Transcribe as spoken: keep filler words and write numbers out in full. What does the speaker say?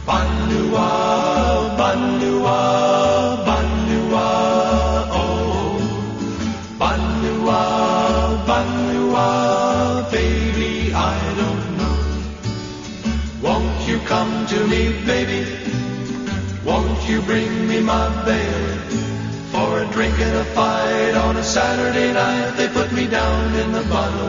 Banua, Banua, Banua, oh. Banua, Banua, baby, I don't know. Won't you come to me, baby? Won't you bring me my bail? For a drink and a fight on a Saturday night, they put me down in the bottle